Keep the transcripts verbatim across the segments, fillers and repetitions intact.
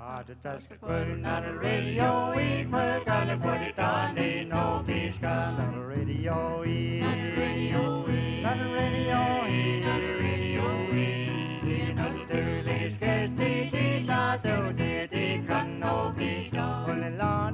Put on the radio, we put on the put it on the no peace gun on the radio, we on the radio, we on the radio, we on the radio, we you know the dirty sketch, the dita, the dita, can no be done. Put it on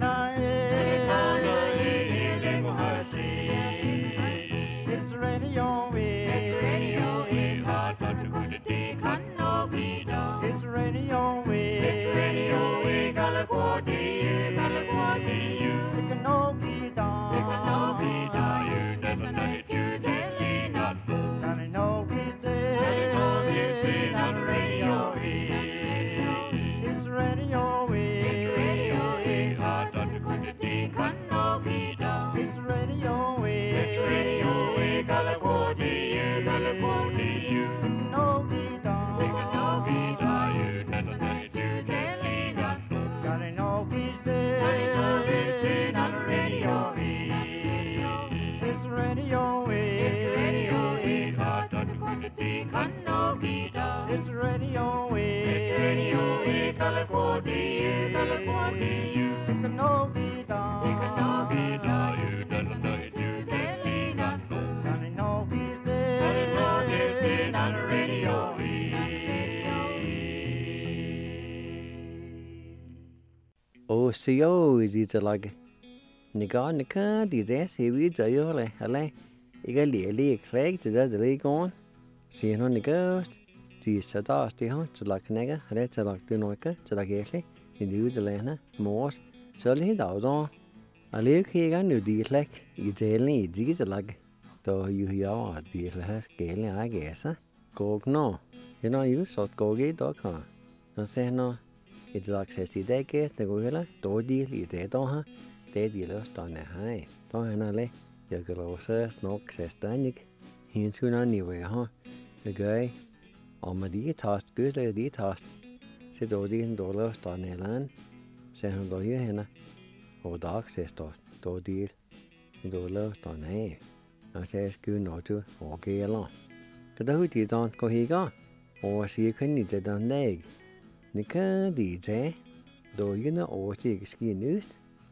it's the radio, we it's the radio, we hot but the good day can no be done. It's the radio, we it's the radio, we California, California, it can no be done. It can no be done. You never know it, you telling us go. Can it no be stay? Can it no be stay on the radio, we it's the radio, we it's the radio, we hot but the good day can no be done. It's the radio, we it's the radio, we California, California, it can no be done. It can no be done. You never know it, you telling us go. Can it no be stay? Can it no be stay on the radio, we it's the radio, we it's the radio, we hot but the good day can no be done. It's the radio, we it's the radio, we California, California, it can no be done. It can no be done. You never know it, you telling us go. Can it no be stay? Can it no be stay on the radio, we O C O is it like Nika Nika, the dance he reads a yole, a lay, a lily, craig to that lake on. See on the ghost, the sadas, the hunt, to like nigger, red to like the noika, to like gately, in the Uzelana, Morse, so he down on. A live here, I knew the like, you tell me, it's like, though you are the last gaily, I guess, eh? Go no, you know, you saw go get dog, huh? No say no. It's like sixty decades, the gorilla, door deal, you dead on her, dead dealers done a high. Don't handle your grossest knock says Danik. He ain't soon anywhere, huh? The guy, on my dear tossed, good lady tossed. Said Odie and dollars done a land. Say him do you, Henna. Oh, dog says tossed, door deal, and dollars done a. I says good not to, okay along. But the hood is on, go he gone. Or see you can need it on leg. Nika D J, do you know all the ski news?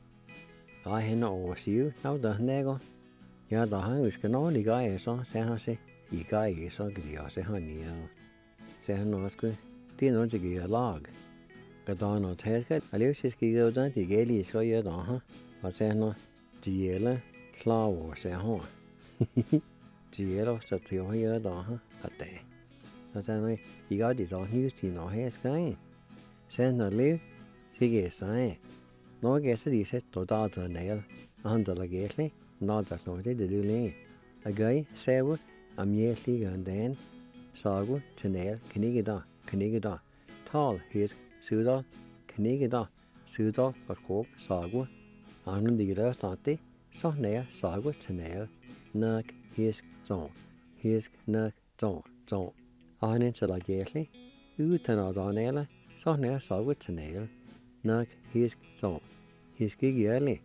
I have no all you, now the nego. Ya the house can only guy is on San he guy is on the Ose honey. San no good, still not to get a log. Got on no test, I live his ski goes on the gaily so you're on her. I say no, Giella, flower, say home. Giello, so to your on her, a day. So he got his own news to no hair sky. Send no live, she gets sign. No guess it is set to dot a nail, under the gately, not as no did do lay. A guy, seven, a mere league and then, Sagu, Chanel, Canigada, Canigada, tall, his, Suda, Canigada, Suda, or coke, Sagu, and the rest not the, so near, Sagu, Chanel, Nuck, his, zone, his, nuck, zone, zone. On into the gately, utan or donella, so near Sagu, Chanel, Nuck, his, zone, his gig early.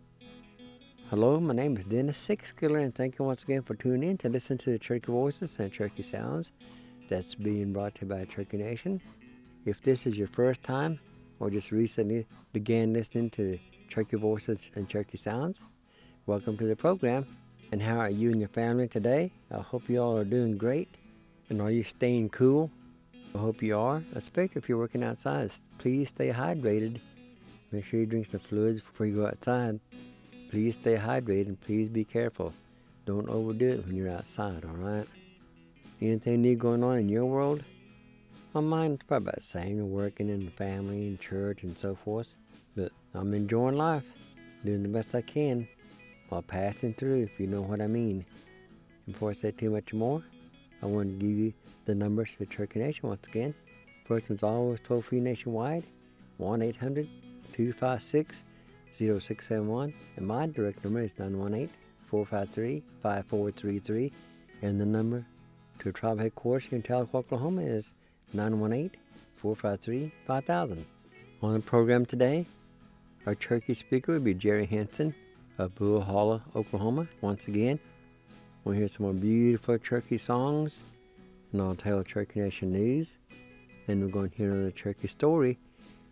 Hello, my name is Dennis Sixkiller, and thank you once again for tuning in to listen to the Cherokee Voices and Cherokee Sounds that's being brought to you by Cherokee Nation. If this is your first time or just recently began listening to Cherokee Voices and Cherokee Sounds, welcome to the program. And how are you and your family today? I hope you all are doing great. And are you staying cool? I hope you are. Especially if you're working outside, please stay hydrated. Make sure you drink some fluids before you go outside. Please stay hydrated and please be careful. Don't overdo it when you're outside, alright? Anything new going on in your world? Well, mine's probably about the same, working in the family and church and so forth. But I'm enjoying life, doing the best I can while passing through, if you know what I mean. And before I say too much more, I want to give you the numbers to Cherokee Nation once again. First one's always toll-free nationwide, one eight hundred two five six zero six seven one, and my direct number is nine one eight four five three five four three three, and the number to tribe headquarters here in Tahlequah, Oklahoma is nine one eight four five three five thousand. On the program today, our Cherokee speaker will be Jerry Henson of Bull Hollow, Oklahoma. Once again, we'll hear some more beautiful Cherokee songs, and I'll tell Cherokee Nation news, and we're going to hear another Cherokee story.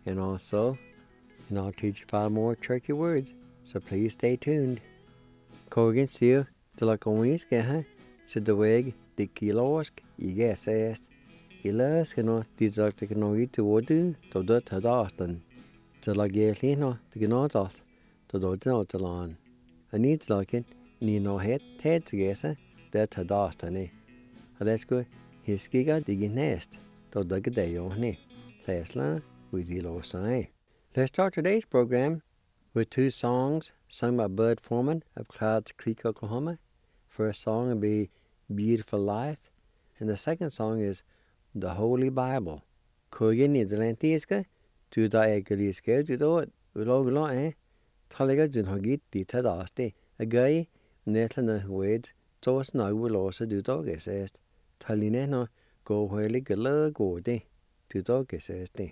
and also, and I'll teach you five more tricky words, so please stay tuned. Kogan sier til å komme i skal ha, så det veg det kilosk I gasest. I løs kan nå de sagt det kan nå ut til du, da det tar dagen. Til å gjøre slik nå, det kan nå tas, da det nå til han. En idslaken, ni nå het tæt til gase, det tar dagen. Og det skulle hiskiga digge nest, da det ikke det jo ni. Læsla, vi de lås seg. Let's start today's program with two songs sung by Bud Foreman of Clouds Creek, Oklahoma. First song will be Beautiful Life, and the second song is The Holy Bible. Kogen Nederlandiska, tu da egeliska, tu da uloglo eh, talega jun hagit dita dasti, a guy netla wed, tos na ulosa du da gesest, taline no go heli gala godi, tu da gesesti.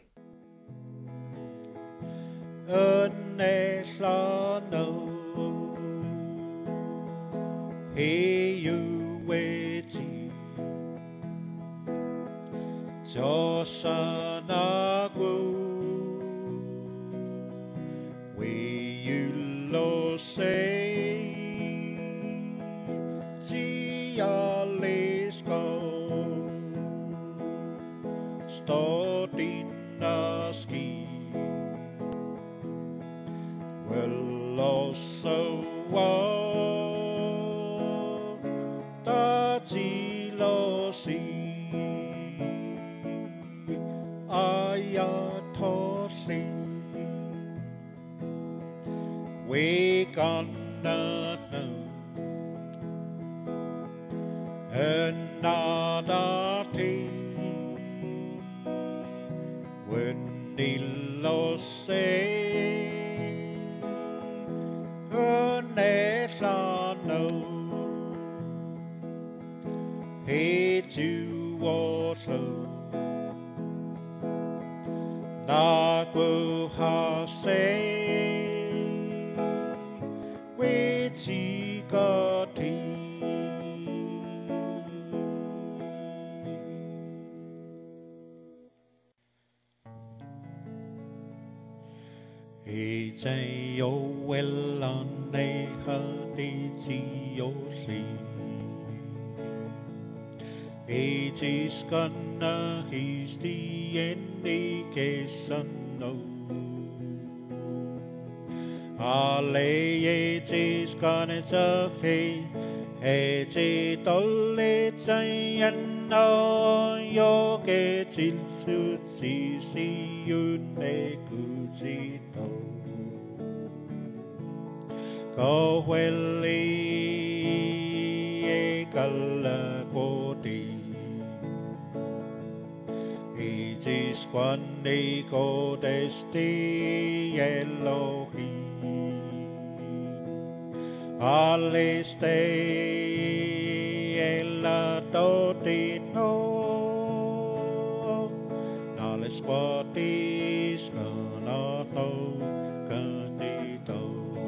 Unnæslano Heyueti Josanagu Weyulose Gialesko Stodinaski Well, also, oh, Tajilosi, Ayatosi, we gonna know another day when the Lord say. Unnæslano Hetu water Nagu hase Wichi gati Ej o wellan ne hadi ji o si Ej is gonna he's the indication no Ale ej is gonna say Ej tolle chayan no yo ke til su si si yun ne ku ji to Go welly e gala godi E jis quande go desti Elohi Ale stay ella doti no Nale spotis gana no ganito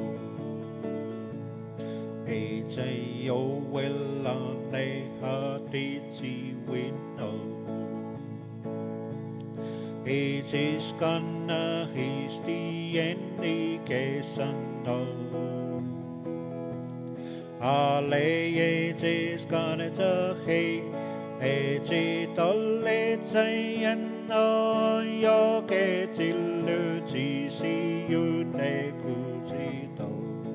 Ej o wella ne hati ji winno Ej is gonna he's the indication no Ale ej is gonna hey Ej tolle chayan no yo ke tilu ji si you ne ku ji to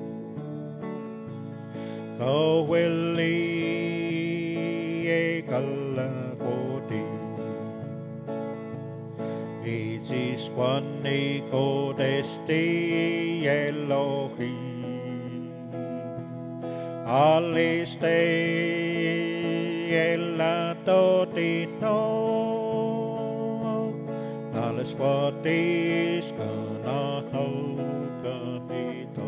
Go willy e gala bodi E jis quani go desti Elohi Ale stay ella doti no Ale spotis gana no ganito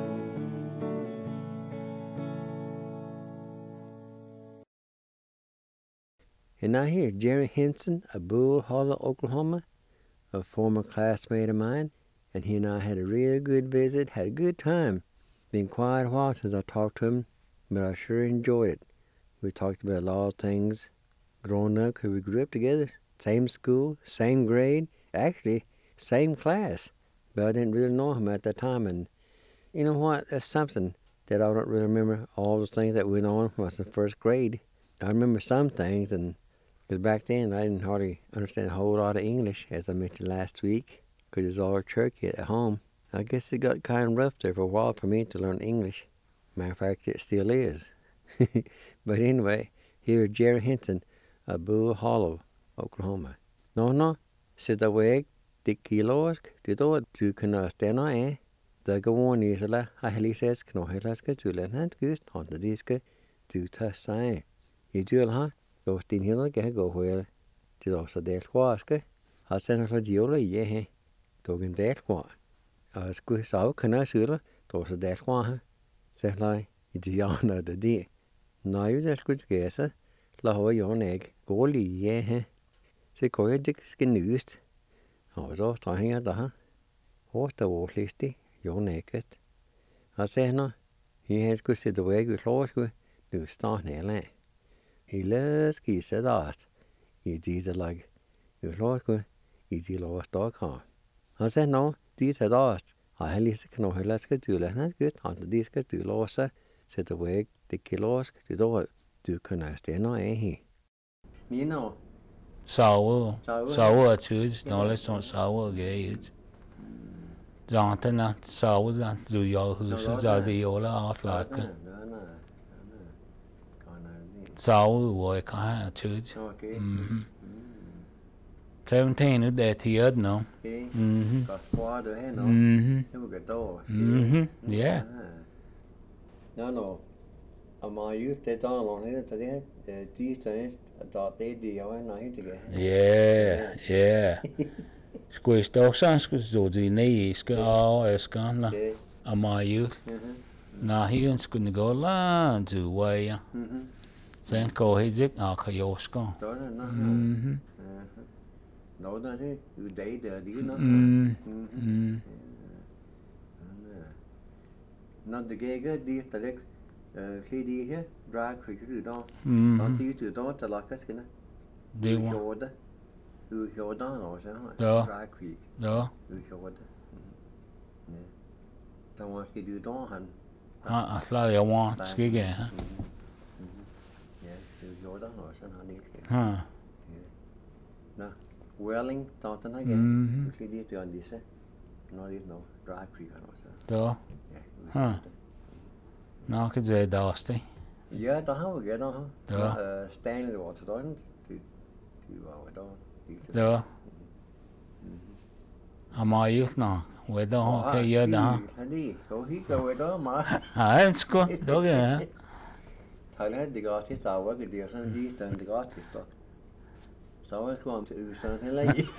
And now here, Jerry Henson of Bull Hollow, Oklahoma, a former classmate of mine, and he and I had a real good visit, had a good time. Been quite a while since I talked to him, but I sure enjoyed it. We talked about a lot of things growing up, because we grew up together, same school, same grade, actually same class, but I didn't really know him at that time. And you know what? That's something that I don't really remember all the things that went on when I was in first grade. I remember some things, and because back then I didn't hardly understand a whole lot of English, as I mentioned last week, because it was all church at home. I guess it got kind of rough there for a while for me to learn English. Matter of fact, it still is. But anyway, here Jerry Henson of Bull Hollow, Oklahoma. No, no, sit away, the kilos, the door to Canastana, eh? The go on is a la, I heli says, Knohilaska to Lenhant Gust on the disc to Tassai. You do, huh? Go stin hill, get go where to also that waska. I sent her Giola, ye, talking that one. I squeeze out Canasula, to also that one. Say, like, it's the honor the day. Now you just good guess, la ho your egg, goalie, ye, say, call your dick skin used. I was all talking at the huh? What the wall listy, your naked. I say, no, he has good sit the way with horse with new start nail. He loves geese at last. He did it like you horse with easy lost dog car. I said, no, these at last. I had least can know let's get to let not good on the disc to loss, set the way the kilos to do it to connect no eh he. You know. Sour, sour choose, no less on sour gauge. Jonathan, sour than do your who's the old out like sour work. I choose. Seventeen of that here, no. Mm hmm. Mm hmm. Yeah. No, no. My youth, they don't on it today. These days, I thought they did. I went night again. Yeah, yeah. Squeeze those songs, because those in the east, oh, it's gone. A my youth. Now he is going to go land to way. Then go his it, I'll call your skull. Mm hmm. No, that's it. You day there, do you know? Mm hmm. Not the gay good, the direct. Khi đi hết ra khởi cái từ đó, đó thì từ đó trở lại cái cái này, đi hiểu đó, ừ hiểu đó nó sẽ ra khởi, đó, ừ hiểu đó, nè, xong cái từ đó hẳn, à, là điều quan cái gì hả? Nè, từ hiểu đó nó sẽ hẳn đi cái, ha, nè, Welling đó tên hay cái, khi đi từ anh đi sẽ, nó đi nó ra khởi cái nó sẽ, đó, ha. No, cái gì đó chứ? Ja, đó hả, cái đó hả? Đó. Stanley var til døgnet, thì thì var đó. Đó. À mà yêu nó, vậy đó cái gì đó? Đi, có hít cái vậy đó mà. À, anh sco, đó cái. Thay là đi gọi thì sao vậy cái điều sang đi tên đi gọi thì tốt. Sao vậy con tự sang thế là gì?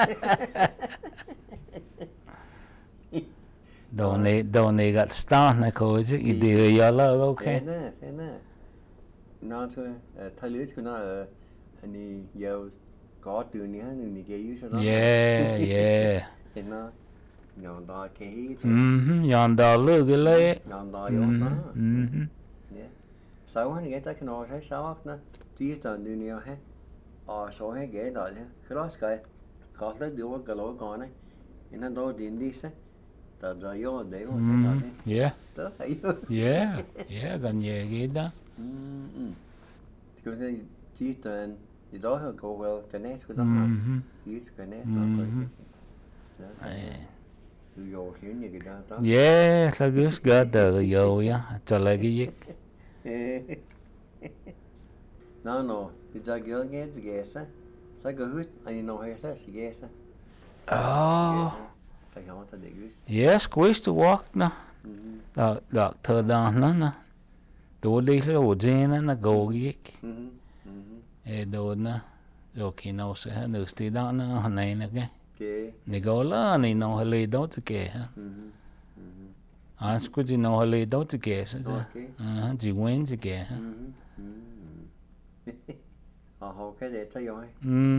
Đồ này, đồ này gạt start này coi chứ, ý điều gì là ok. Thế nè, thế nè. Nó thôi, thay lưới của nó, anh đi giờ có từ này hắn người kia dưới đó. Yeah, yeah. Thế nó nhọn đỏ cái hít. Ừm, nhọn đỏ lư cái lệ. Nhọn đỏ yếu đó. Ừm. Yeah. Sáu hắn ghé tới cái nồi thấy sáu nó chỉ tận từ nhiều hết. Ờ số hết ghé đỏ thế. Cái đó cái có tới điều cái lỗ còn này. Nó đôi điện đi sẽ. Tờ giờ vô để mà sẽ đỏ thế. Yeah. Tớ thấy. Yeah, yeah, gần về cái đó. Ừm. Ừm. Cái này chỉ tận thì đó là câu well cái nét của đó. Ừm. Use cái nét đó coi chứ. Cứ vô hiểu như cái đó đó. Yeah, là cứ gỡ tờ vô ya, cho lại cái gì. No, no, cái giờ kiểu nghe cái ghé sa. Sao cái hút anh nói hay là cái ghé sa. Oh. Phải không ta để gus. Yes, quiz to walk na. Đó, đó, thơ đàn nó nè. Đồ đi là ổ dên á, nó gồ ghét. Ê đồ nè. Rồi khi nào sẽ hết được tí đó nó hồi này nè cái. Nè gồ là nè nó hồi lì đó chứ kể ha. À, sẵn chứ nó hồi lì đó chứ kể sẽ chứ. À, chỉ quên chứ kể ha. Ờ, hồ cái để cho rồi.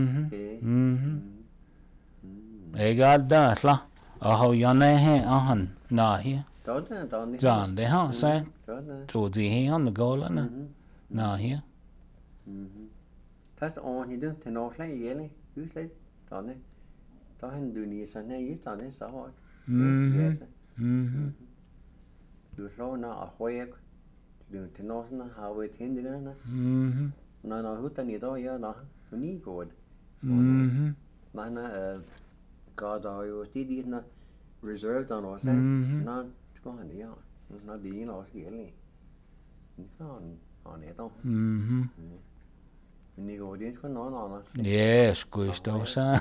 Ê gà đó là. Ở hậu yon này hè ở hẳn nọ hi. Tốt nè, tốt nè. Chọn để họ sẽ. Chỗ gì hi hẳn gồ là nè. Nọ hi. Thế ổn thì được, thì nó lấy gì lấy, cứ lấy, tốt nè. Da han du ni sådan her i stedet så hårdt. Mhm. Mhm. Du slår na og højek. Du til når sådan har vi tændt det der. Mhm. Når når hutan i dag ja da. Ni god. Mhm. Men øh God er jo det de når reserved on os. Mhm. Nå, skal han ja. Nå det er også gældig. Så han han er der. Mhm. Men det går det skal noget andet. Ja, skulle stå så.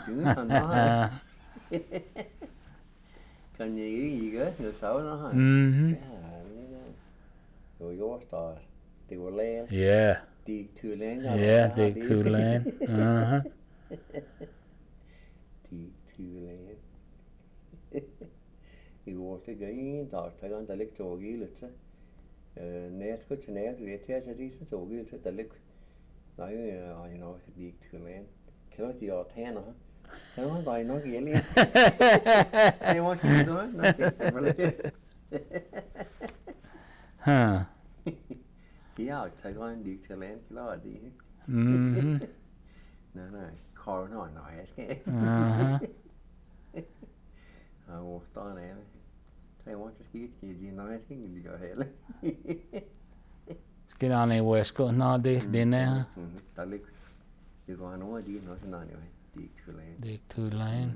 Kan jeg ikke jeg savner ham. Mhm. Det var jordstars. Det var lægen. Ja. Det er Tyland. Ja, det er Tyland. Aha. Det er Tyland. I går til gæren, der tager han der ligger tog i lidt. Når jeg skulle til nær, det er til at sige, så tog i lidt, der ligger. Nej, jeg har nok det er Tyland. Kan du de har tænder? Kan du bare nok gælde? Det var ikke noget. Ha. Ja, tager han det Tyland, klar det. Mhm. Nej, nej. Kår nej, nej, jeg skal ikke. Aha. Og der er det. Så jeg må ikke skidt i de nej, jeg skal ikke lige gøre heller. Skal der en væske nå det den er. Der ligger. Det går han over de nå sådan noget. Det er ikke til land. Det er Tyland.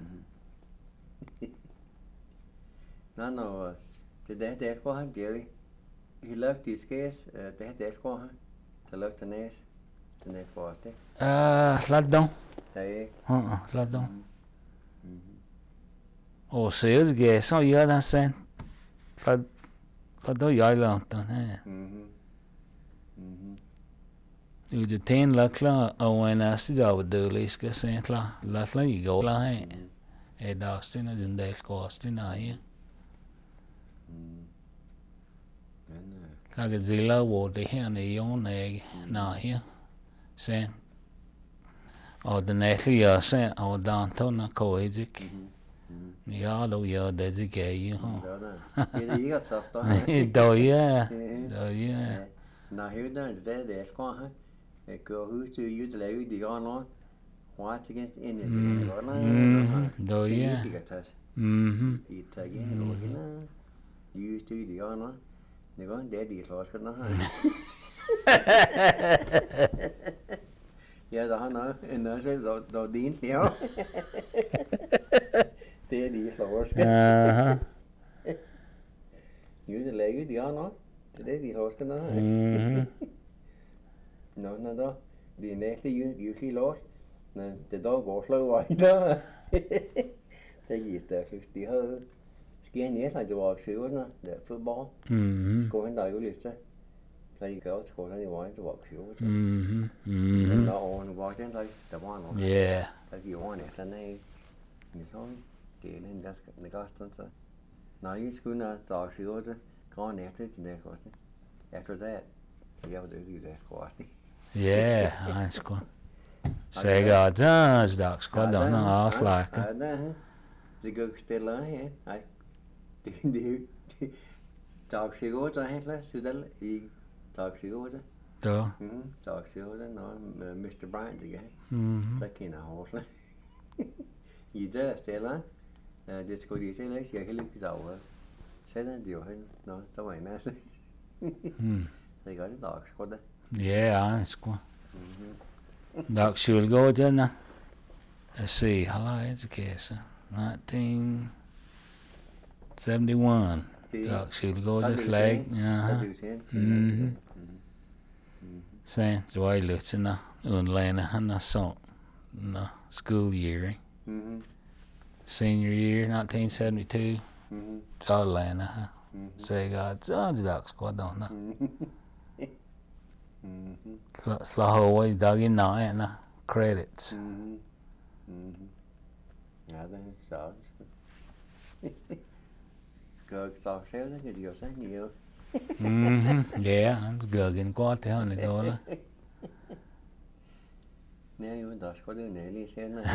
Nå, nå. Det der der går han Jerry. He left his case. Det der går han. Der left the næs. Den er for det. Ah, lad dog. Der er. Ha, lad dog. Og så det så jeg der sen. Lad lad dog jeg langt den her. Mhm. Mhm. Du det ten la klar og en næste job det skal se klar. Lad lad I gå la her. Er der sen den del kosten her. Men Lad zilla hvor det her ne jon jeg na her. Sen. Og den er lige sen og dantona koedik. Ja, då gör det det grejer. det er ikke så der. Då ja. Då ja. Når højden det der det skal han. Jeg går ud til ud til lave de går noget. Hvor til igen ind i det går noget. Då ja. Mhm. I tager igen og hende. Ud til de går noget. Det går det de slår skal noget. Ja, der har noget. En der så der din her. Det er de slår skal. Aha. Ud til lave de går noget. Det er de slår skal noget. Mhm. Nå, nå da. Det er næste jul, jul i lort. Men det dog går slå vej der. Det giver stærkt. De har sker en næste, det var syvende, der fodbold. Mhm. Skolen der jo lidt til. Så I gør skolen i vejen, det var syvende. Mhm. Men Mhm. der over nu var den der, der var noget. Ja. Der giver over næste nej. Men så det er en der skal næsten så. Når I skolen der er syvende, går næste til næste år. Efter det, jeg var det ikke det skulle være. Ja, han skulle. Säga dans dags ska då nå avslaka. Ja, det. Det går stilla här. Nej. Det det dag tjugo där heter Sudal i dag tjugo. Då. Mm, dag tjugo nå mister Bryant det. Mhm. Så kan jag hålla. I det stilla. Det skulle de til jeg heller ikke dag. Sådan det var han. Nå, der var en masse. Mm. Det gør det dag skulle det. Ja, han skulle. Dag skulle gå den. Jeg se, halvej til kasse. nineteen seventy-one. Dag skulle gå til flag. Ja. Mhm. Sen så var jeg lidt til undlande han er så. Nå, school year. Mhm. Senior year nineteen seventy-two. Mhm. Så lande her. Så jeg godt, så er det dags godt da. Mhm. Slå over i dag i nøjene. Credits. Mhm. Mhm. Ja, det er så. Gør så selv, det kan de jo sige nhiều. Mhm. Ja, han gør gen godt det han det går der. Nej, jo, der skal du næle senere.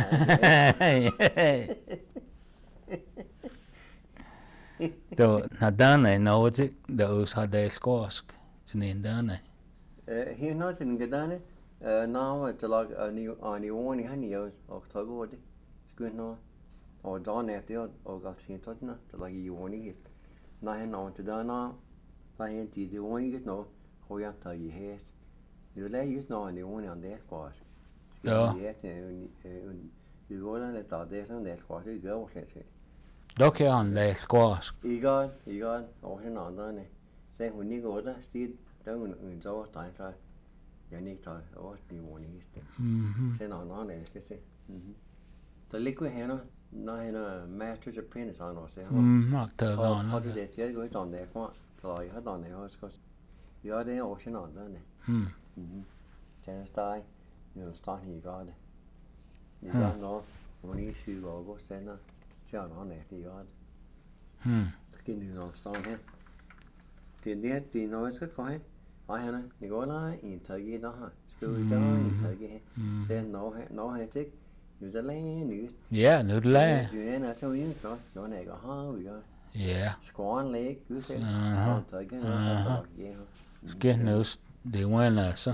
Då när dana något det us har det skåsk till en dana. Eh, her når den gedane, eh, når til lag ani ani oni han jo og tog over det. Skulle nå. og da ned det og gal sin tot na til lagi joni hit na hen on til da na na hen til det joni hit no hoja ta i hest nu la just no ni joni on det kvar Ja. un du går den det det som det kvar det går slet Då kan han läsa squash. igon igon og hen on da ne se hun ni går der sted der un un så der så jeg ikke tager over ni joni hist Mhm. se no no ne skal se mhm der ligger her når han er master til penis on og se Mm, akta Har då. du det till gå utan det kvar? Så jag har dan det har ska. Ja det är också något där. Mm. Mhm. Sen stai. Nu står ni går det. Ni går nå. Och ni syr och går sen. Så han är det gör. Mm. Ska ni nå stå här. Det det det nå ska gå. Aj han ni går där i taget då här. Ska vi gå i taget. Sen nå här nå här till. Nu så länge nu. Ja, nu lä. Du är när så in då. Då när jag har vi går. Ja. Skåren læg, du ser. Aha. Og så igen, og så ja. Skal nu det var na så.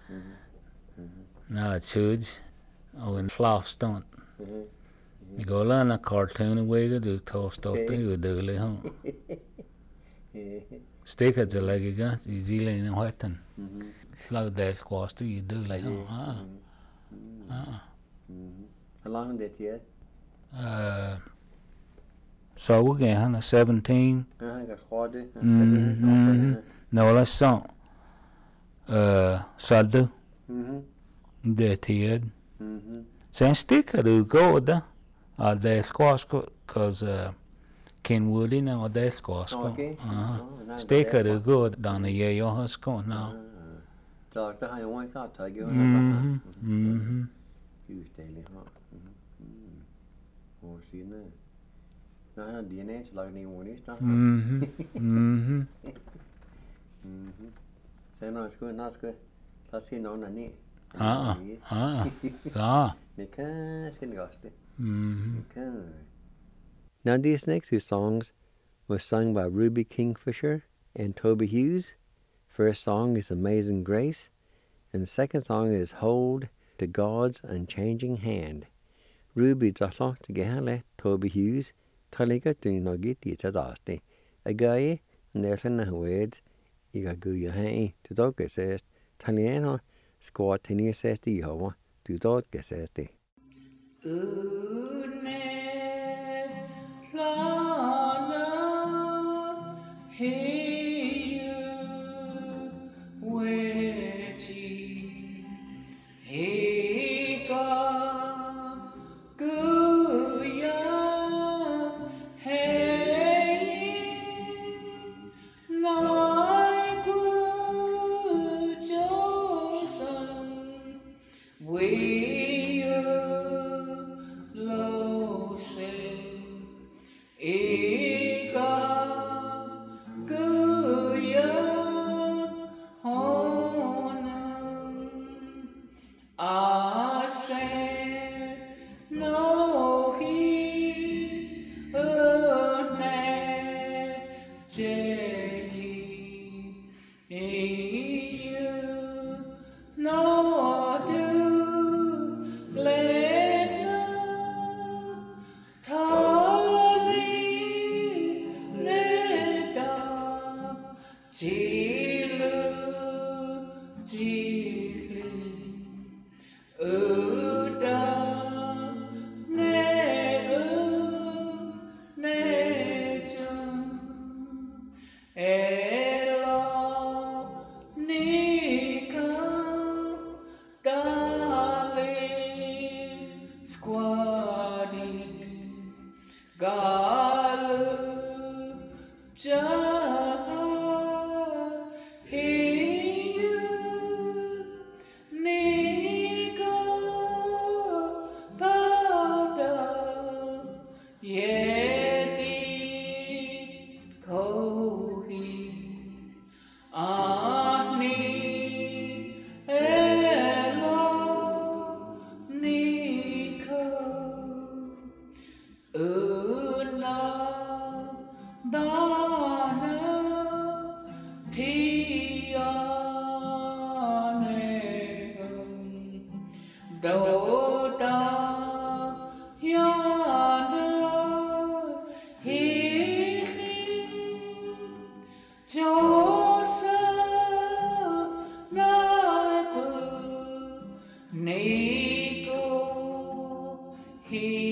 Na church og en flagstånd. Det går la en cartoon away du tog stop det og det le han. Stikker til lægge gas i Zealand og hatten. Flag del squash i det le han. Ah. Ah. Hvor lang det til? Uh, so again, han er seventeen. Ja, han kan skåre det. Mhm. Nå, la så. Uh, saldo. Mhm. Det er tid. Mhm. Sen stikker du går der. Og det er squash, cause uh, Ken Woody now, og det er squash. Okay. Stikker du går der, når jeg jo har skåret now. Så der har jeg jo ikke taget jo. Mhm. Mhm. Just det lige her. Og siden når han har D N A til lagt ned i monitor. Mhm. Mhm. Mhm. Så når jeg skal, når jeg skal, så skal nogen der ned. Ah, ah, ja. Det kan, skal det også det. Mhm. Det kan. Now these next two songs were sung by Ruby Kingfisher and Toby Hughes. First song is Amazing Grace, and the second song is Hold to God's Unchanging Hand. Ruby Zotlo to Gehale, Toby Hughes, Taliga to Nogiti to Dasti. A guy, Nelson Words, Iga Guya Hay, to Doga says, Taliano, Squat Tini says the Yehovah, to Doga says the. Do da ya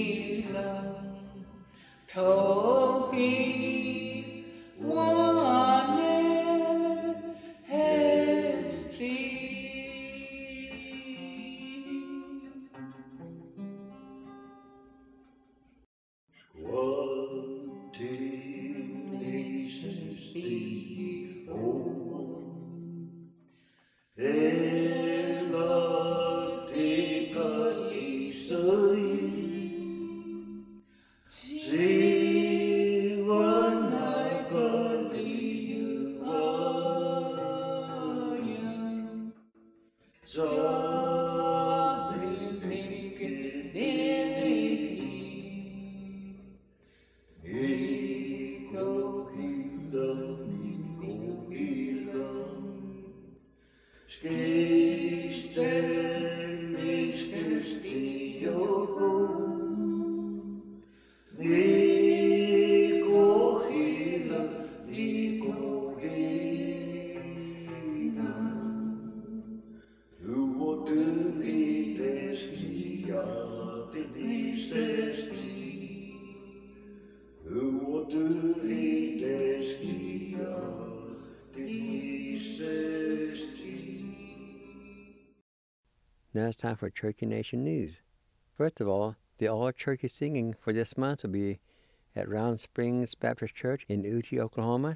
Now it's time for Cherokee Nation News. First of all, the all-Cherokee singing for this month will be at Round Springs Baptist Church in Uchi, Oklahoma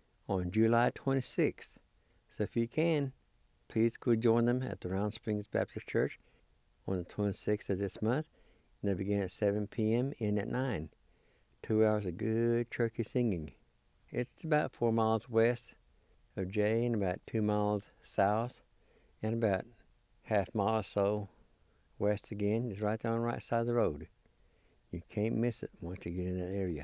on July twenty-sixth. So if you can, please go join them at the Round Springs Baptist Church on the twenty-sixth of this month. And they begin at seven p.m. and at nine. Two hours of good Cherokee singing. It's about four miles west of Jay and about two miles south and about half mile or so west again. It's right there on the right side of the road. You can't miss it once you get in that area.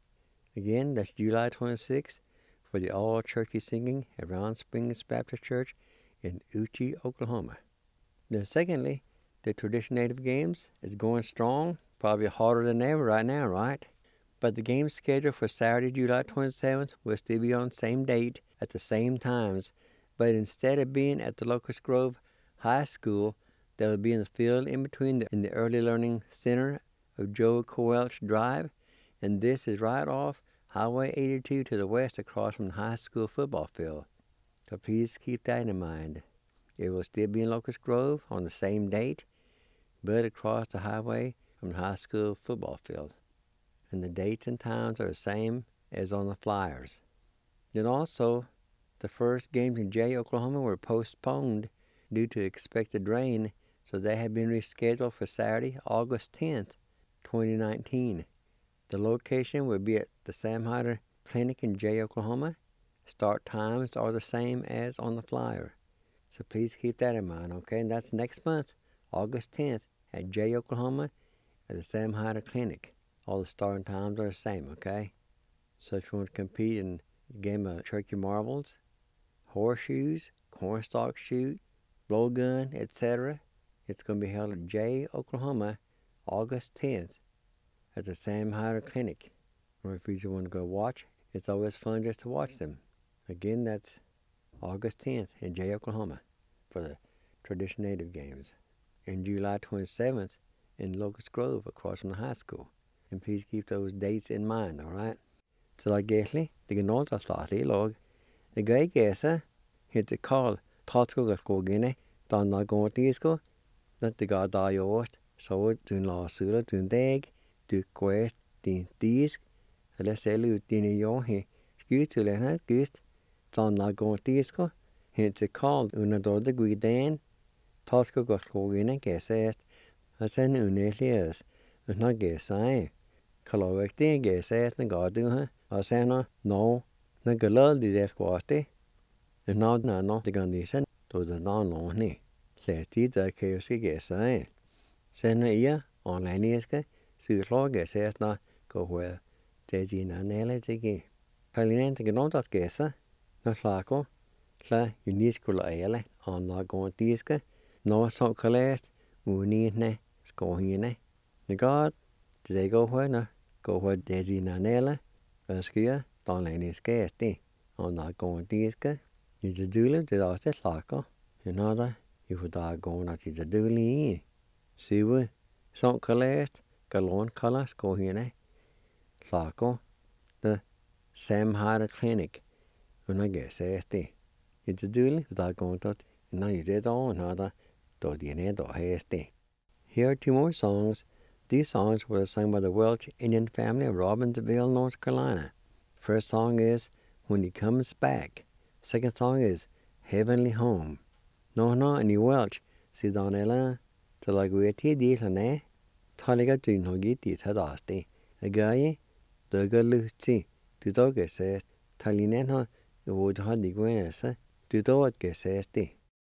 Again, that's July twenty-sixth for the all-Cherokee singing at Round Springs Baptist Church in Uchi, Oklahoma. Then secondly, the Tradition Native Games is going strong, probably harder than ever right now, right? But the game scheduled for Saturday, July twenty-seventh will still be on the same date at the same times, but instead of being at the Locust Grove High School, that will be in the field in between the, in the Early Learning Center of Joe Coelch Drive, and this is right off Highway eighty-two to the west across from the high school football field. So please keep that in mind. It will still be in Locust Grove on the same date, but across the highway from the high school football field. And the dates and times are the same as on the flyers. Then also, the first games in Jay, Oklahoma were postponed due to expected rain, so they have been rescheduled for Saturday, August tenth, twenty nineteen. The location will be at the Sam Hyder Clinic in Jay, Oklahoma. Start times are the same as on the flyer. So please keep that in mind, okay? And that's next month, August tenth, at Jay, Oklahoma, at the Sam Hyder Clinic. All the starting times are the same, okay? So if you want to compete in the game of turkey marbles, horseshoes, cornstalk shoot, blowgun, et cetera, it's going to be held at Jay, Oklahoma, August tenth, at the Sam Hyder Clinic. Or if you just want to go watch, it's always fun just to watch them. Again, that's August tenth in Jay, Oklahoma, for the Tradition Native Games. And July twenty-seventh in Locust Grove, across from the high school. And please keep those dates in mind, all right? Så da gæslig, det kan nås av statlig log. Det gøy gæsa, heter Karl, tatsko gaskogene, danna gårdisko, that the god da yost, så dun la sula dun deg, du quest din disk, eller selu dine johi, skutulen gust, danna gårdisko, heter Karl, under dodde guiden, tatsko gaskogene gæsast, og sen unæsliges, under gæsai. Kalawekti gæsast na gaduha, og sen no, na galal di deskwaste, and now na no the condition to the non ni. Leti da keosi gæsai. Sen ia, online iske, sylog gæsast na gohwe, teji na nele tegi. Kalinen te genotat gæsa, na slako, la uniskula ele, on la gontiske, no so kalest, unine, skohine. The god, they go where na, go where teji na nele, vaskia, don leni skesti, on la gontiske. Is a doodle did I say slako, another, you would die going at is a doodle. See we, so kalest, galon colors go here, Laco, the Sam Harder Clinic, when I guess este. It's a duel without going to, and now you did all another, do the end or este. Here are two more songs. These songs were sung by the Welch Indian family of Robbinsville, North Carolina. First song is When He Comes Back. Second song is Heavenly Home. No, no, and the Welch, see Donella, to like we tea deal on eh? Taliga do no get it had asti. A guy, the girl Lucy, to dog says, Talinena, the wood hardly gwenas, to dog says the.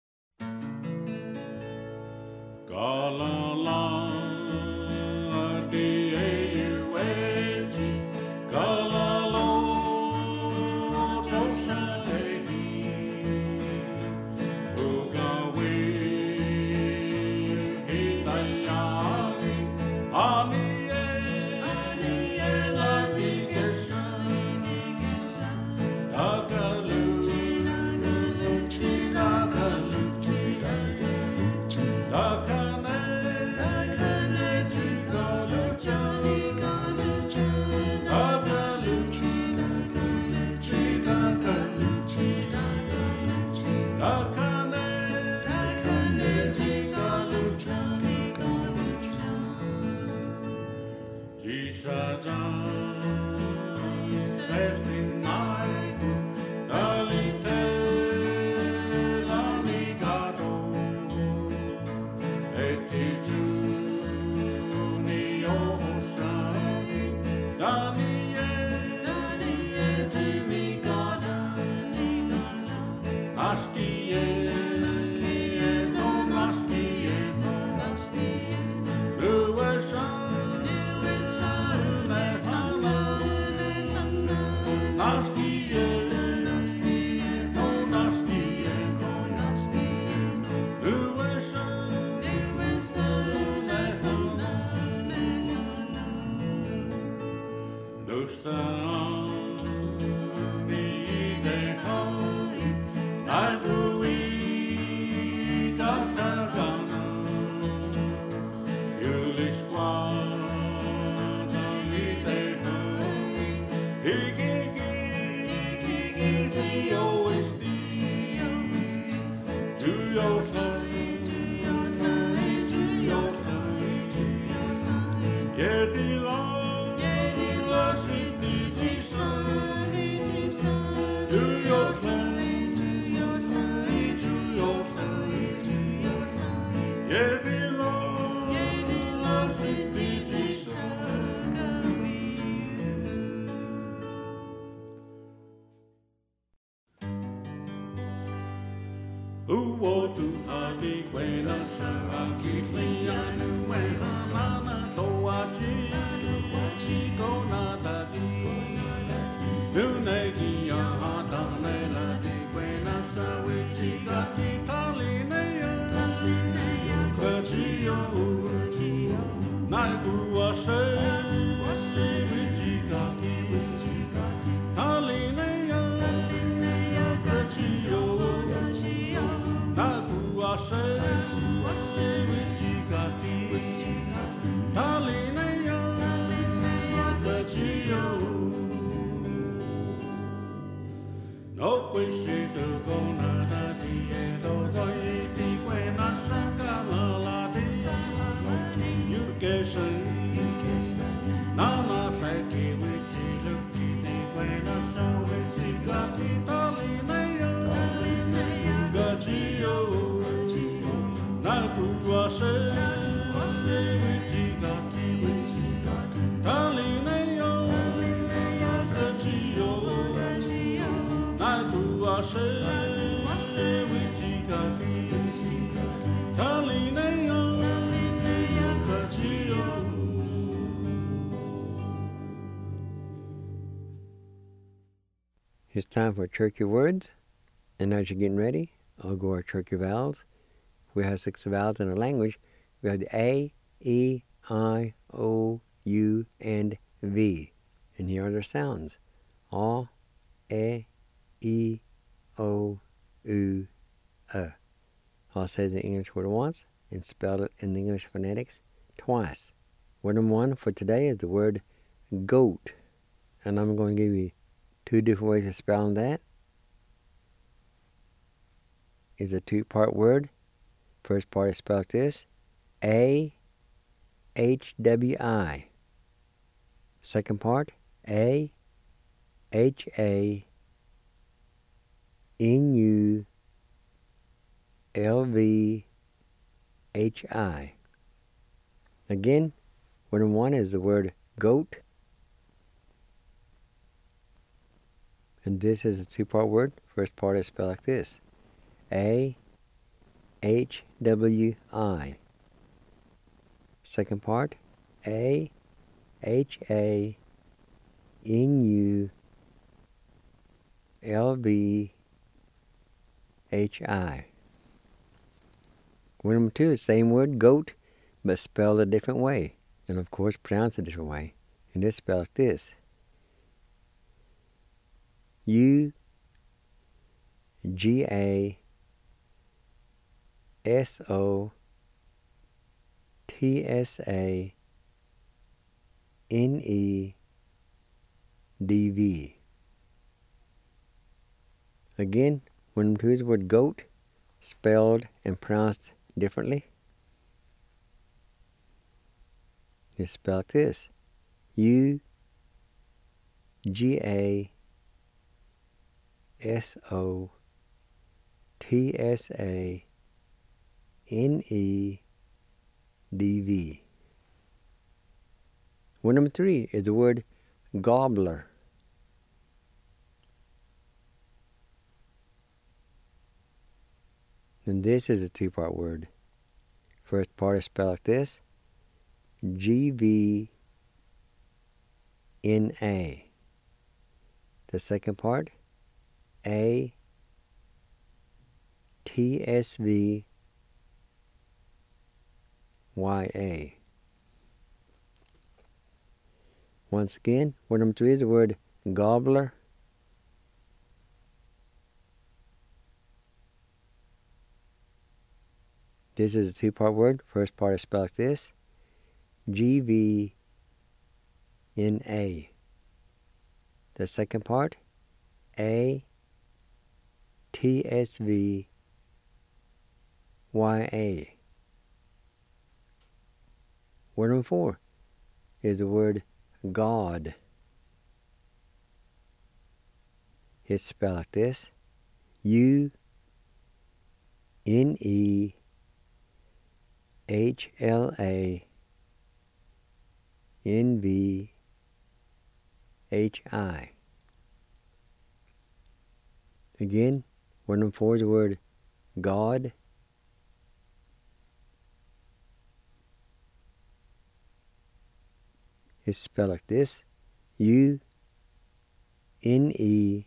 It's time for Turkey words, and as you're getting ready, I'll go our Turkey vowels. We have six vowels in our language. We have the A, E, I, O, U, and V. And here are their sounds. A, E, I, O, U, E. I'll say the English word once and spell it in the English phonetics twice. Word number one for today is the word goat. And I'm going to give you two different ways of spelling that. It's a two-part word. First part is spelled like this. A H W I. Second part, A H A N U L V H I. Again, word number one is the word goat. And this is a two-part word. First part is spelled like this. A H W I. Second part, A H A N U L V H I. Word number two is the same word, goat, but spelled a different way. And of course pronounced a different way. And it's spelled like this. U G A S O T S A N E D V. Again, when we use the word goat, spelled and pronounced differently, it's spelled like this. U G A S O T S A N E D V. Word number three is the word gobbler. And this is a two-part word. First part is spelled like this. G V N A. The second part, A T S V Y A. Once again, word number three is the word gobbler. This is a two-part word. First part is spelled like this. G V N A. The second part, A T S V Y A. Word number four is the word God. It's spelled like this. U N E H L A N V H I. Again, word number four is the word God. It's spelled like this. U N E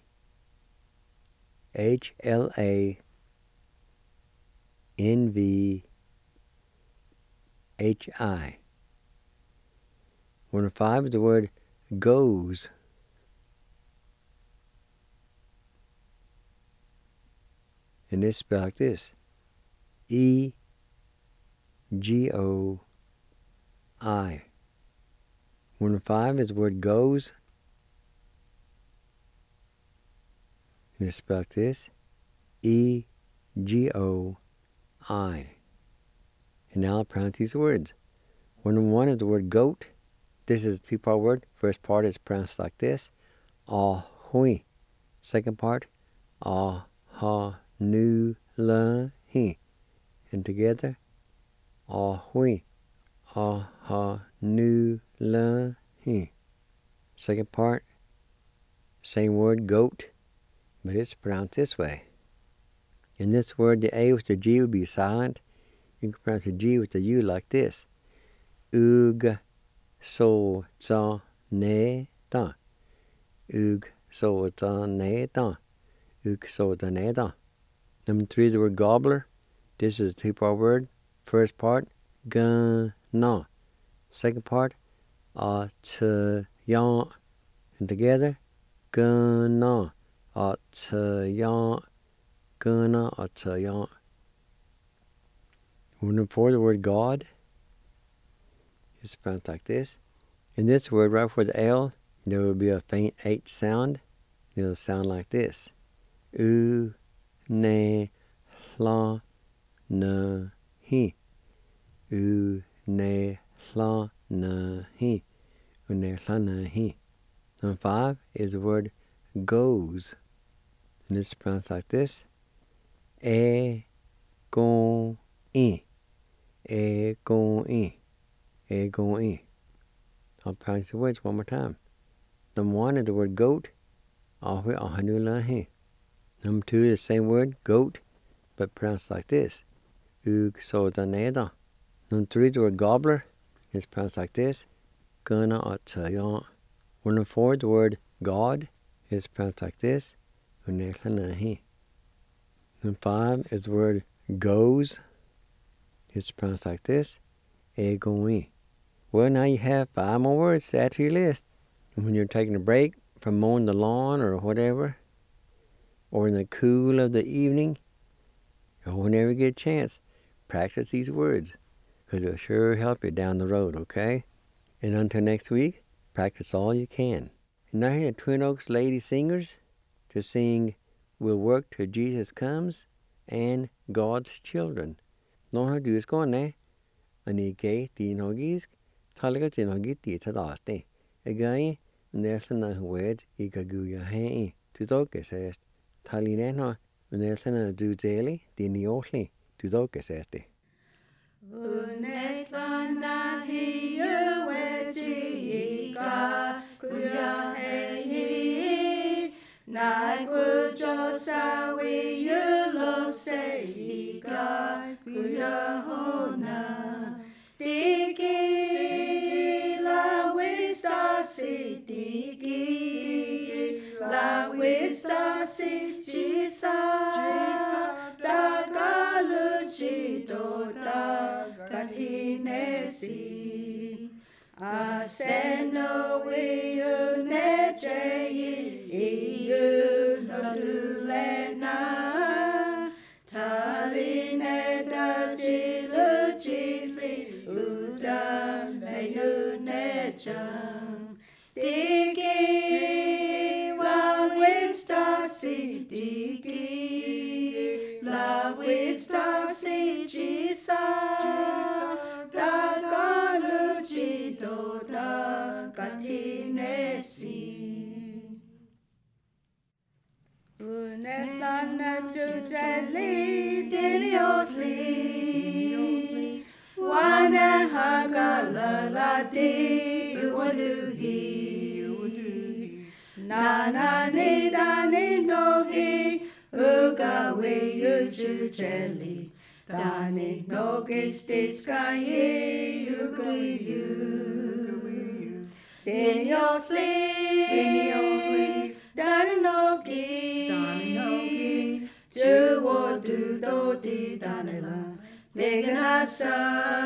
H L A N V H I. Word number five is the word goes. And it's spelled like this. E G O I. Word number five is the word goes. And it's spelled like this. E G O I. And now I'll pronounce these words. Word number one is the word goat. This is a two-part word. First part is pronounced like this. Ah hui. Second part. Ah ha nu la hi. And together. Ah hui. Ah ha nu la hi. Second part. Same word, goat. But it's pronounced this way. In this word, the A with the G would be silent. You can pronounce the G with the U like this. Ug so za ne da. Ug so za ne da. Ug so za ne da. Number three is the word gobbler. This is a two-part word. First part, ga na. Second part, a ch ya. And together, ga na. A ch ya. Ga na a ch ya. Word number four, the word God. is pronounced like this. In this word, right before the L, there will be a faint H sound. It'll sound like this. U, ne, hla, na, hi. U, ne, hla, na, hi. U, ne, hla, na, hi. Number five is the word goes. And it's pronounced like this. E, go, I. E, go, I. E, go, I. I'll pronounce the words one more time. Number one is the word goat. Number two is the same word, goat, but pronounced like this. Ug, so, da, neda. Number three is the word gobbler. It's pronounced like this. Gana, atsayan. Number four is the word God. It's pronounced like this. Number five is the word goes. It's pronounced like this. Egoi. Well, now you have five more words to add to your list. And when you're taking a break from mowing the lawn or whatever, or in the cool of the evening, or whenever you get a chance, practice these words, because it'll sure help you down the road, okay? And until next week, practice all you can. And now here are Twin Oaks Lady Singers to sing We'll Work Till Jesus Comes and God's Children. Nå du skal ned, og I gav din hogisk, talaga til hogit dit tadaste. Again, Nelson na words I gaguya hai to dokesest. Talineno, Nelson do daily, din yotli, to dokeseste. Unetlana hiu wetiika kuya hei na kujo sawi yulo seika kuya hona diki la wista si diki la wista si jisa dagaluchi dota katinesi aseno wiu neche iu nodulena taline dajilu jitli uda meyu necham diki wa wista si diki la wista si jisa dagaluchi doda katinesi unetlana jujeli diliotli wana hagalalati uwaduhi nana nida nindohi ugawe ujujeli dani noge stiskaye ugayu diniotli diniotli daninogi daninogi juwo du do di danila leganasa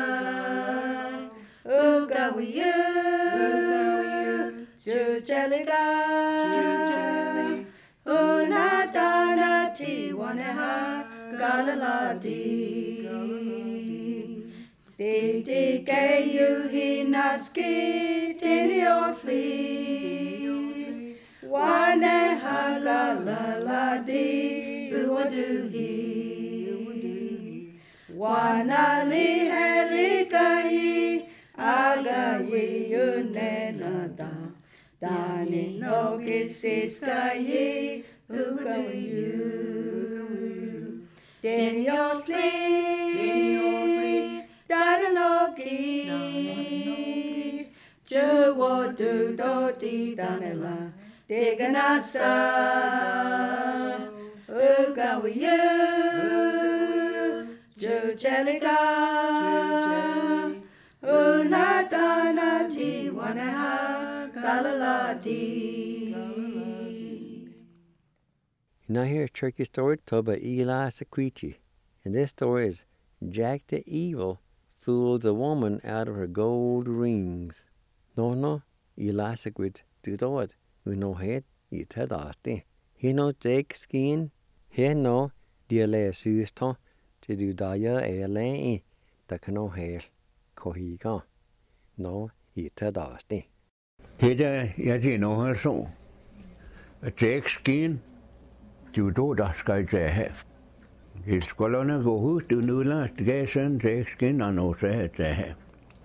ugawiyu ugawiyu jujeliga jujeli unadana tiwaneha galaladi Didi geyu hinaski tiniotli wane hagalaladi uwaduhi wanali helikayi agayi unenada dani nogisiskayi ugayu Diniotli, Diniotli, Dananogi, Juwo du do di danela, Diganasa, Ugawiyu, Jujeliga, Unadana tiwanaha, Galaladi. Now here's a tricky story told by Eli Sequici. And this story is Jack the Evil fools a woman out of her gold rings. No, no, Eli Sequici do that. We know it, you tell us. He no Jake skin, he no, dear lay susto, to do daya a lay, the cano hair, cohiga. Nå, i tadas det. Hedder jeg det nu her så. Jack skin. Du då der skal jeg have. Det skulle gå hus, du nu lader det gav sådan Jack skin og nu så her til have.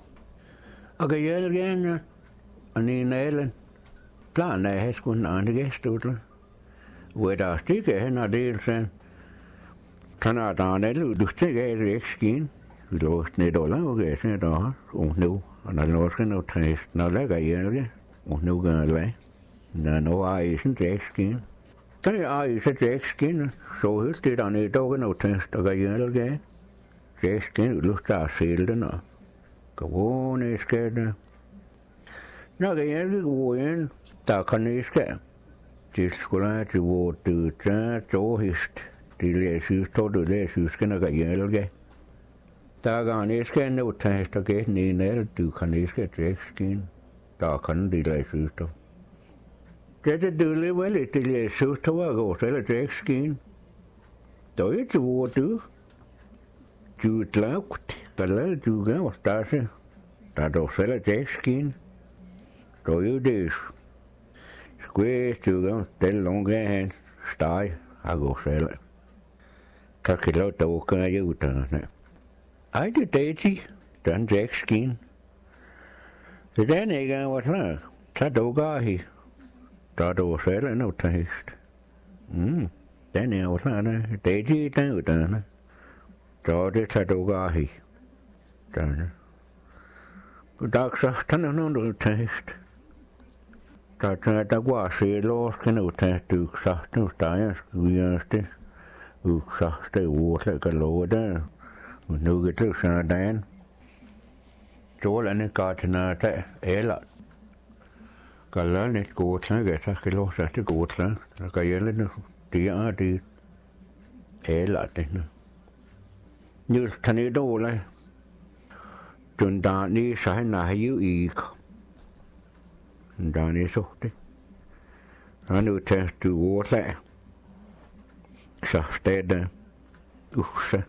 Og kan jeg gerne og ni nælen. Planen er, at jeg skulle en anden gæstudler. Hvor der stikker hen og del sådan. Sådan er der en alle, du stikker af det ikke skin. Vi låste ned og lavede det sådan der. Og nu, og når låste nu tæst, når lægger hjælke. Og nu gør det hvad. Når nu er I sådan det ikke skin. Der er I så det ikke skin. Så højt det der ned, dog nu tæst, og gør hjælke. Det ikke skin, du lyst at sælge den og. Gå ned, skal det. Når gør hjælke gå ind. Der kan I skal. Det skulle have til hvor du tager tåhist. Det lærer synes, tog du lærer synes, når jeg hjælke. Der kan I skal nå tæst og gæt en af du kan I skal til skin. Der kan de lærer synes, du. Det er det lidt vel, det lærer synes, du var godt, eller til skin. Der er ikke hvor du. Du er lavt, eller du gør stase. Der er dog selv til skin. Der er jo det. Square stugan, den långa hen, steg, og gå selv. Tak til at du kan jeg uddanne. Ej, det er det, den Jack skin. Det er den ikke er vores lag. Så du gør hi. Der du selv er noget tæst. Mm, den er vores lag, det er det, den uddanne. Så er det, så du gør hi. Den. Der så, den er noget tæst. Der er der går se lås kan udtage du sagt nu steger skvierste. Du sagt det ord kan love der. Og nu kan du sådan dagen. Stålerne går til noget der eller. Kan lade lidt godt slag, så skal låse det godt slag. Så kan jeg lidt det er det. Eller det nu. Nu tager ned dårlig. Den der ni så han har jo ikke. Der er næste det. Og nu tager du ordlag. Så stedet usse.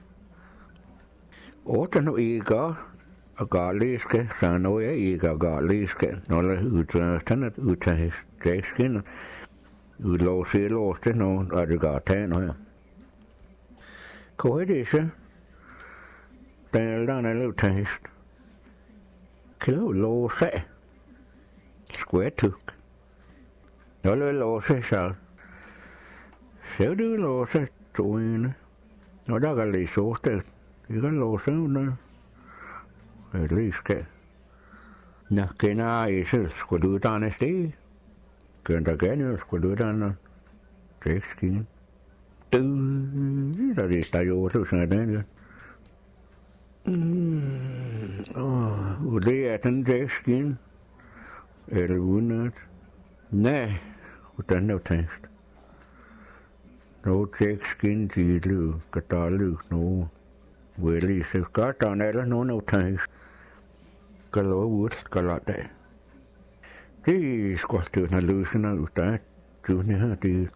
Ordet nu ikke og garliske, så nu er ikke garliske. Når der udtager sådan udtager stegskinder. Udlåse låste nogen, og det gør tage noget. Hvor er det så? Den er der en udtagest. Kan låse square tuk. Nå lød låse så. Så du låse toene. Nå der kan lige såsted. Det kan låse under. Det lige skal. Nå kender I selv. Skulle du uddanne sted? Kan der gerne skulle du uddanne. Det er ikke skine. Du. Der er det der jo så sådan den. Og det er den der skine. Eller uden nej, hvordan er det tænkt? Nå, tjek skin til liv, kan der lykke noget. Vel i sig, gør der en eller nogen af tænkt. Kan lov ud, skal lade det. Det er sgu det er løsende ud af, du her det.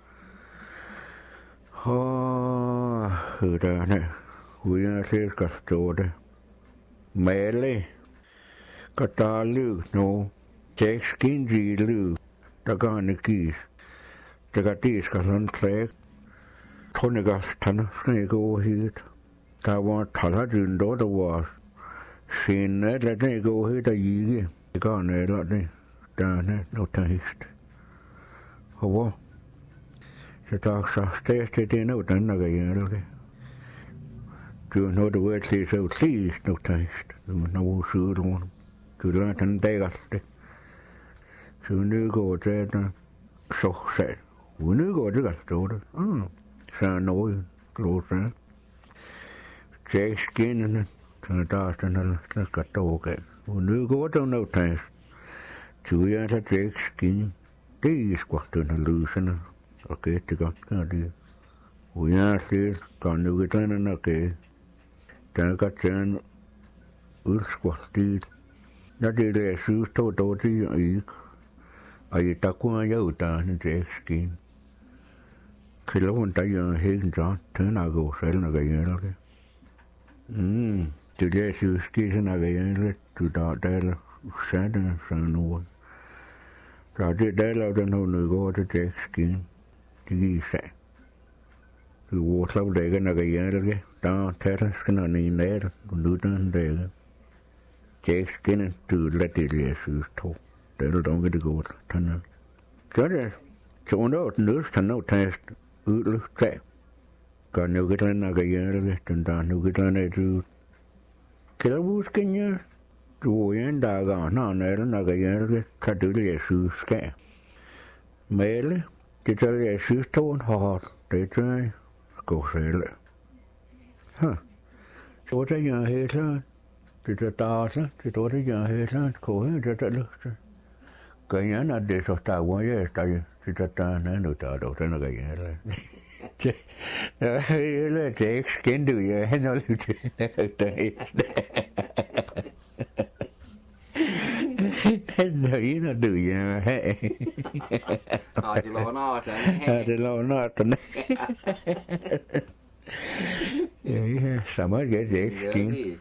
Åh, højderne, uden at det skal stå det. Male, kan der lykke noget. Tjek skin til liv, der gør en gis. Det gør det, skal sådan klæg. Tror jeg godt, han skal ikke over hit. Der var taladyn, der der var senere, lad den ikke over hit og ikke. Det gør han eller det. Der er noget tæst. Og hvor? Så der er så stæst til det noget, den der gør det. Du er noget, du ved, at det er så utligst noget tæst. Du er noget sygt rundt. Du lader den dag det. Så nu går det der. Så sagde hun. Nu går det godt stå det. Så er noget glod der. Tjek skinnerne. Så der er sådan noget, der skal stå galt. Og nu går det noget tæst. Så jeg tager tjek skinnen. Det er sgu den her løsende. Og gæt det godt gør det. Og jeg siger, gør nu ikke den og gæt. Der kan tage en udskvartigt. Ja, det er det, jeg synes, det var dårligt og ikke. Og i der kunne jeg uddanne til ekskin. Kiloen, der gjør helt sådan. Tønder går selv, når jeg gør det. Mm, Det der syske sådan areale du der der sagde sådan noget. Så det der lavede den hun går til dækskin. Det gik sig. Du var så der ikke areale der tager skal han i nær du nu den der. Dækskin du lader det der syge to. Det er dog det godt. Tanne. Så det så under den nøst han nu tast ud tag. Gør nu ikke den areale den der nu ikke den du. Kan du huske en du er en dag når når når jeg kan du det synes skal male det der jeg synes to har det der gå selv ha så det jeg heter det der der det der jeg heter gå her det der luft kan jeg når det så der var jeg der det der der nu der der den der jeg det eller det ikke skin du jeg han har lidt det Nøjen er du, ja. Nej, det lå nøjt. Ja, det lå nøjt. Ja, så må jeg det ikke ske.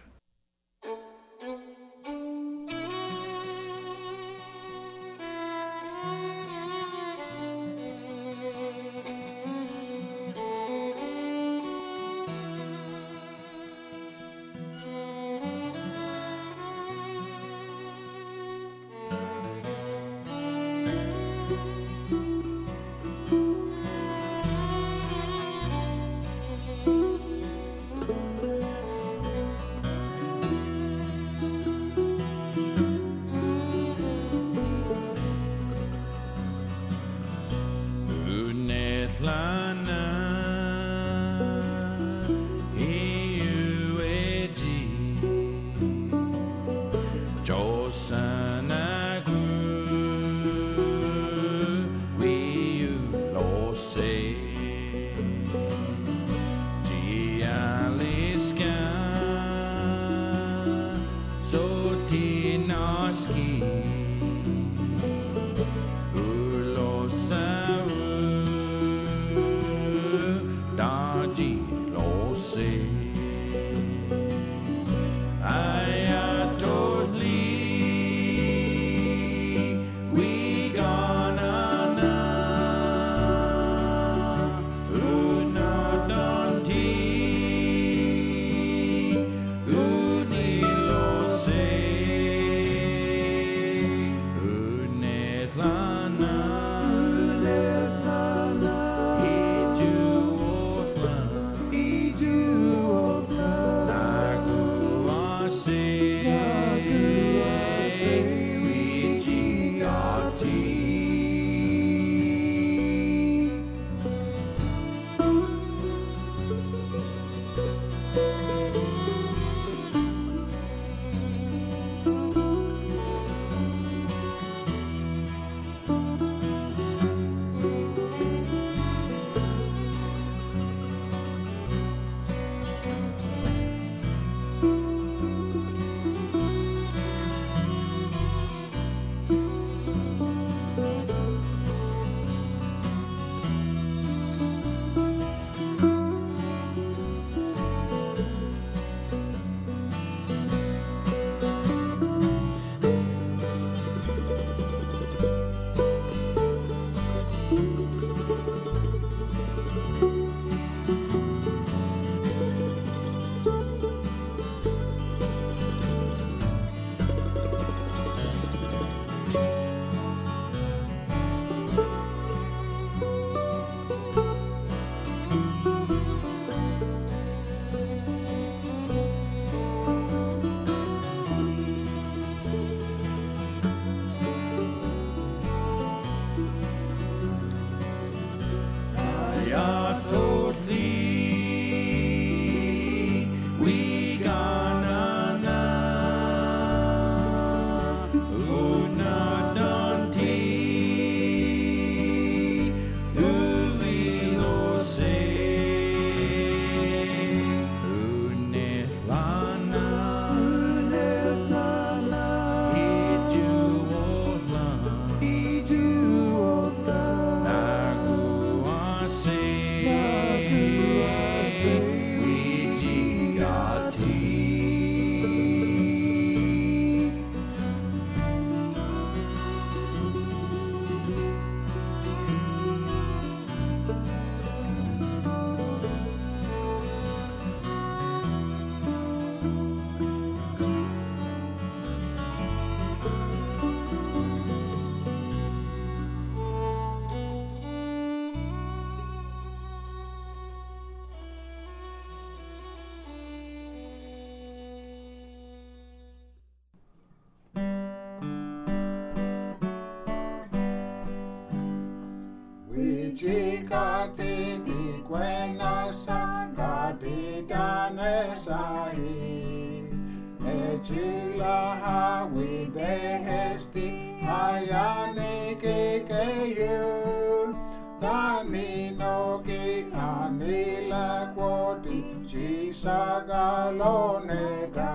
Chikati di quena sanga di danesahi. E chila hawi dehesti ayani kekeyu. Dani no ki anila quoti chisagaloneda.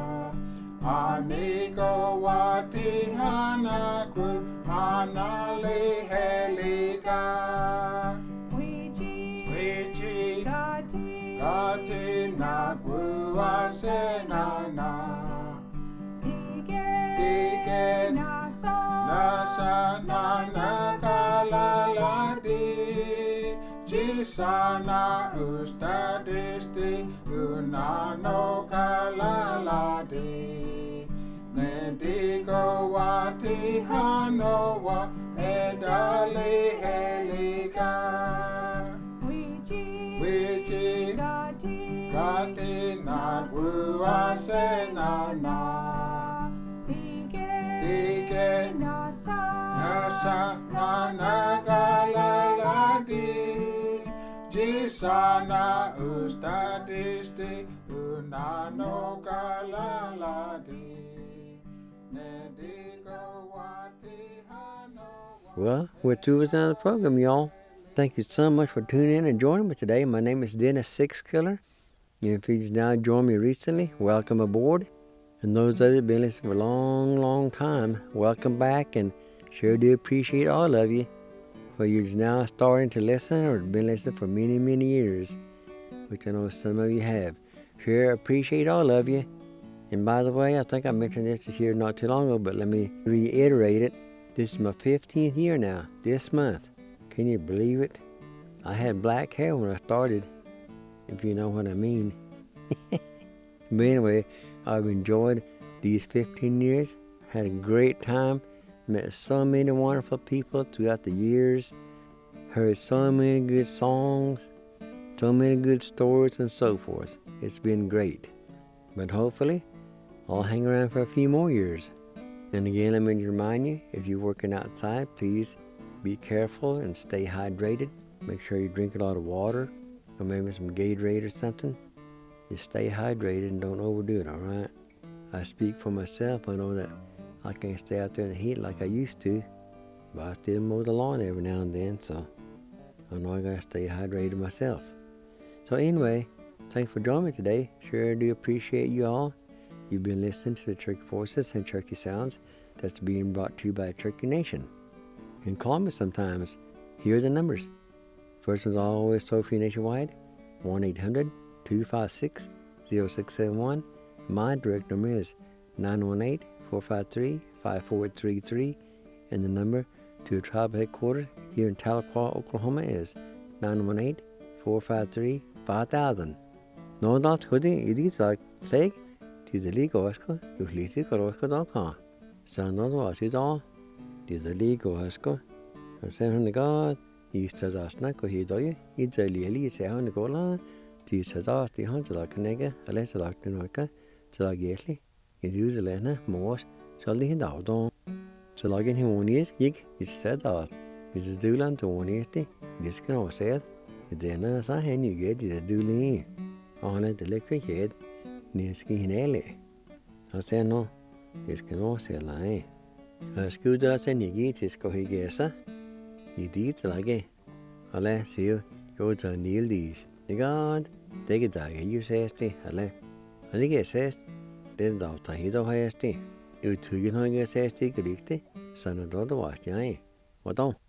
Aniko wati hanaku anali helika. Wiji, Wiji, Gati, Gati naku asenana. Tige, Tige, Nasa, Nasa nana kalaladi. Chisana ustadisti unano kalaladi. Nedigo wati hanowa edali helika. Wiji, Wiji, Gati, Gati nagu asenana. Tige, Tige, Nasa, Nasa nana kalaladi. Jisana ustadisti unano kalaladi. Well, we're through with another program, y'all. Thank you so much for tuning in and joining me today. My name is Dennis Sixkiller. If you just now joined me recently, welcome aboard. And those of you who've been listening for a long, long time, welcome back, and sure do appreciate all of you. For you just now starting to listen or been listening for many, many years, which I know some of you have. Sure appreciate all of you. And by the way, I think I mentioned this here not too long ago, but let me reiterate it. This is my fifteenth year now, this month. Can you believe it? I had black hair when I started, if you know what I mean. But anyway, I've enjoyed these fifteen years, had a great time, met so many wonderful people throughout the years, heard so many good songs, so many good stories and so forth. It's been great. But hopefully, I'll hang around for a few more years. And again, let me remind you, if you're working outside, please be careful and stay hydrated. Make sure you drink a lot of water, or maybe some Gatorade or something. Just stay hydrated and don't overdo it, all right? I speak for myself. I know that I can't stay out there in the heat like I used to, but I still mow the lawn every now and then, so I know I gotta stay hydrated myself. So anyway, thanks for joining me today. Sure do appreciate you all. You've been listening to the Turkey Voices and Turkey Sounds that's being brought to you by Turkey Nation. You can call me sometimes. Here are the numbers. First one's always toll free nationwide, one eight hundred, two five six, zero six seven one. My direct number is nine one eight, four five three, five four three three. And the number to the tribal headquarters here in Tahlequah, Oklahoma is nine one eight, four five three, five thousand. No, not good. It is like, say, Tis a league Oscar, you lease it or Oscar dot com. Sound not what is all. Tis a league Oscar. And send on the God, East as us not go here, do you? It's a lily, say on the gola. Tis as us the hunter like a nigger, a less like the Noka, so like Yesley. It's usually Lena, Morse, shall he out on. So like in him one year's gig, it's said that. It's a doolan to one year's day. This can all said. It's then as I hand you get it a doolan. On it the electric head. Niski hinele. I said no, this can all say lie. A scooter and you get his cohigesa. You did like it. Ale, see you, you're to kneel these. The God, take it dog, you say, Ale. I get says, there's the Tahido Hayesti. You two get on your says, take it, son of daughter was, yay. What on?